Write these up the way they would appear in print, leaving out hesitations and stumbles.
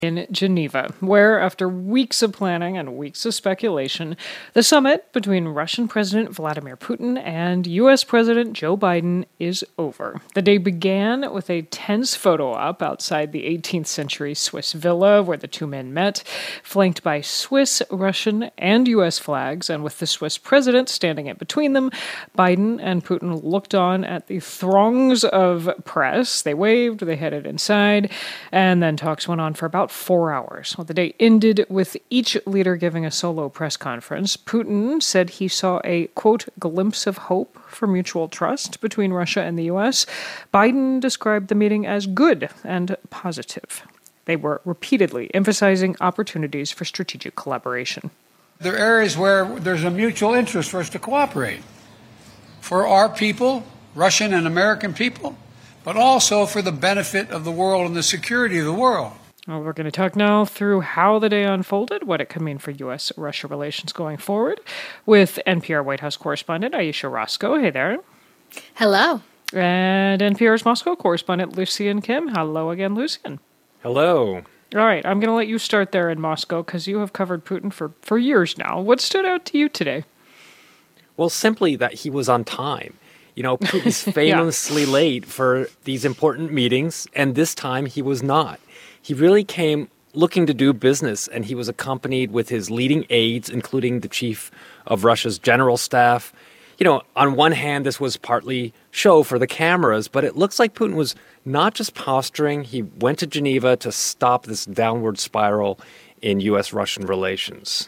in Geneva, where, after weeks of planning and weeks of speculation, the summit between Russian President Vladimir Putin and U.S. President Joe Biden is over. The day began with a tense photo op outside the 18th century Swiss villa where the two men met, flanked by Swiss, Russian, and U.S. flags, and with the Swiss president standing in between them. Biden and Putin looked on at the throngs of press. They waved, they headed inside, and then talks went on for about 4 hours. Well, the day ended with each leader giving a solo press conference. Putin said he saw a, quote, glimpse of hope for mutual trust between Russia and the U.S. Biden described the meeting as good and positive. They were repeatedly emphasizing opportunities for strategic collaboration. There are areas where there's a mutual interest for us to cooperate. For our people, Russian and American people, but also for the benefit of the world and the security of the world. Well, we're going to talk now through how the day unfolded, what it could mean for U.S.-Russia relations going forward, with NPR White House correspondent Ayesha Rascoe. Hey there. Hello. And NPR's Moscow correspondent Lucian Kim. Hello again, Lucian. Hello. All right, I'm going to let you start there in Moscow because you have covered Putin for years now. What stood out to you today? Well, simply that he was on time. You know, Putin's famously late for these important meetings, and this time he was not. He really came looking to do business, and he was accompanied with his leading aides, including the chief of Russia's general staff. You know, on one hand, this was partly show for the cameras, but it looks like Putin was not just posturing. He went to Geneva to stop this downward spiral in U.S.-Russian relations.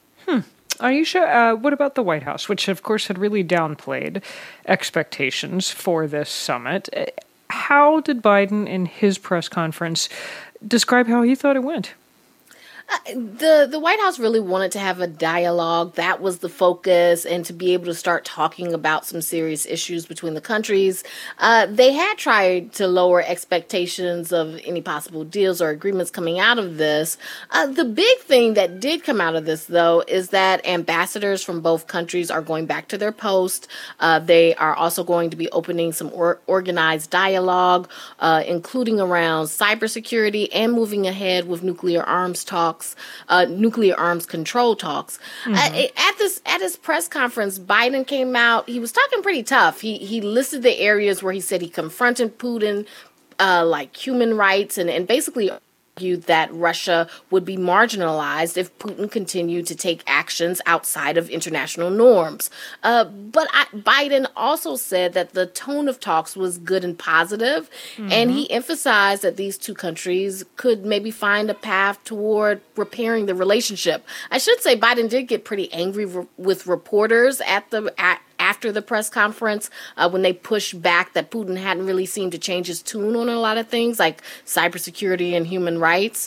Ayesha, what about the White House, which, of course, had really downplayed expectations for this summit? How did Biden, in his press conference, describe how he thought it went? The White House really wanted to have a dialogue. That was the focus, and to be able to start talking about some serious issues between the countries. They had tried to lower expectations of any possible deals or agreements coming out of this. The big thing that did come out of this, though, is that ambassadors from both countries are going back to their post. They are also going to be opening some organized dialogue, including around cybersecurity and moving ahead with nuclear arms talks. Nuclear arms control talks. At his press conference, Biden came out. He was talking pretty tough. He listed the areas where he said he confronted Putin, like human rights, and basically argued that Russia would be marginalized if Putin continued to take actions outside of international norms. Biden also said that the tone of talks was good and positive, and he emphasized that these two countries could maybe find a path toward repairing the relationship. I should say Biden did get pretty angry with reporters after the press conference when they pushed back that Putin hadn't really seemed to change his tune on a lot of things like cybersecurity and human rights.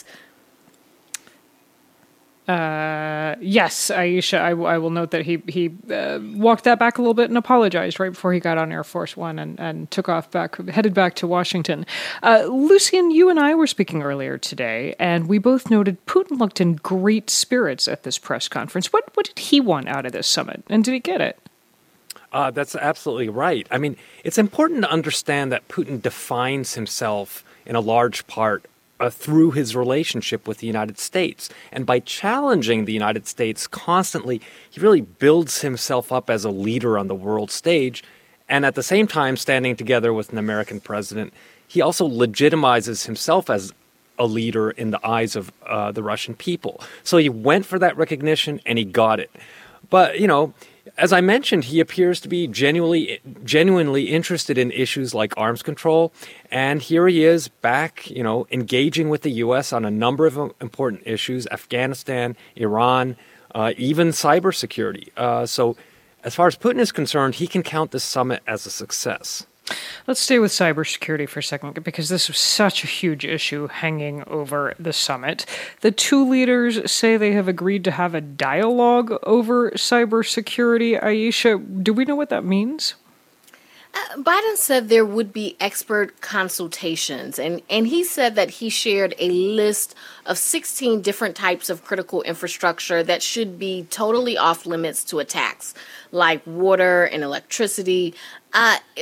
Yes, Ayesha, I will note that he walked that back a little bit and apologized right before he got on Air Force One and took off headed back to Washington. Lucian, you and I were speaking earlier today, and we both noted Putin looked in great spirits at this press conference. What did he want out of this summit, and did he get it? That's absolutely right. I mean, it's important to understand that Putin defines himself in a large part through his relationship with the United States. And by challenging the United States constantly, he really builds himself up as a leader on the world stage. And at the same time, standing together with an American president, he also legitimizes himself as a leader in the eyes of the Russian people. So he went for that recognition and he got it. But, you know, as I mentioned, he appears to be genuinely interested in issues like arms control. And here he is back, you know, engaging with the U.S. on a number of important issues, Afghanistan, Iran, even cybersecurity. So as far as Putin is concerned, he can count this summit as a success. Let's stay with cybersecurity for a second, because this was such a huge issue hanging over the summit. The two leaders say they have agreed to have a dialogue over cybersecurity. Ayesha, do we know what that means? Biden said there would be expert consultations, and he said that he shared a list of 16 different types of critical infrastructure that should be totally off limits to attacks, like water and electricity.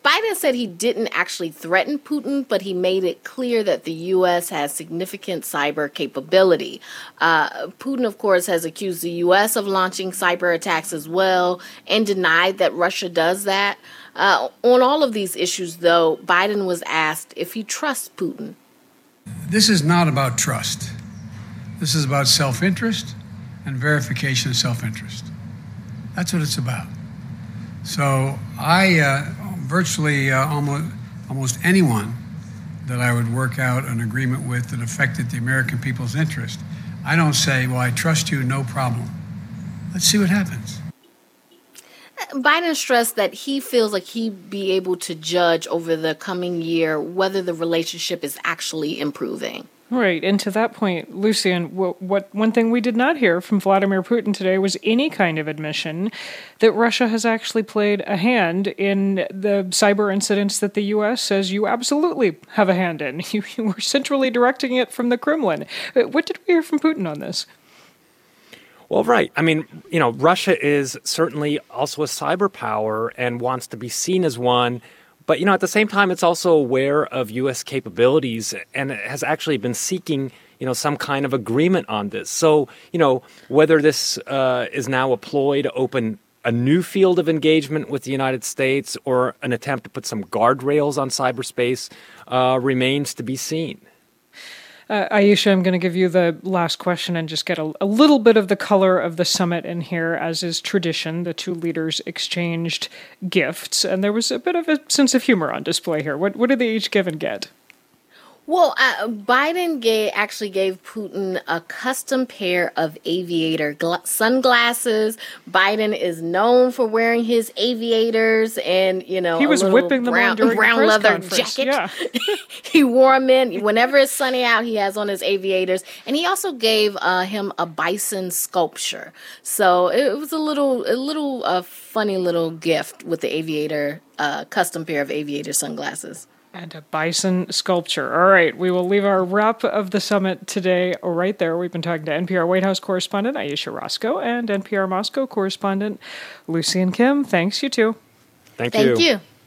Biden said he didn't actually threaten Putin, but he made it clear that the U.S. has significant cyber capability. Putin, of course, has accused the U.S. of launching cyber attacks as well and denied that Russia does that. On all of these issues, though, Biden was asked if he trusts Putin. This is not about trust. This is about self-interest and verification of self-interest. That's what it's about. So I virtually almost anyone that I would work out an agreement with that affected the American people's interest, I don't say, well, I trust you, no problem. Let's see what happens. Biden stressed that he feels like he'd be able to judge over the coming year whether the relationship is actually improving. Right, and to that point, Lucian, what one thing we did not hear from Vladimir Putin today was any kind of admission that Russia has actually played a hand in the cyber incidents that the U.S. says you absolutely have a hand in. You were centrally directing it from the Kremlin. What did we hear from Putin on this? Well, right. I mean, Russia is certainly also a cyber power and wants to be seen as one. But, at the same time, it's also aware of U.S. capabilities and has actually been seeking, some kind of agreement on this. So, whether this is now a ploy to open a new field of engagement with the United States or an attempt to put some guardrails on cyberspace remains to be seen. Ayesha, I'm going to give you the last question and just get a little bit of the color of the summit in here. As is tradition, the two leaders exchanged gifts, and there was a bit of a sense of humor on display here. What did they each give and get? Well, Biden actually gave Putin a custom pair of aviator sunglasses. Biden is known for wearing his aviators and, he was whipping them on during brown the press leather conference. jacket. Yeah. He wore them in. Whenever it's sunny out, he has on his aviators. And he also gave him a bison sculpture. So it was a funny little gift with the aviator, custom pair of aviator sunglasses. And a bison sculpture. All right, we will leave our wrap of the summit today right there. We've been talking to NPR White House correspondent Ayesha Rascoe and NPR Moscow correspondent Lucian Kim. Thanks, you two. Thank you. Thank you.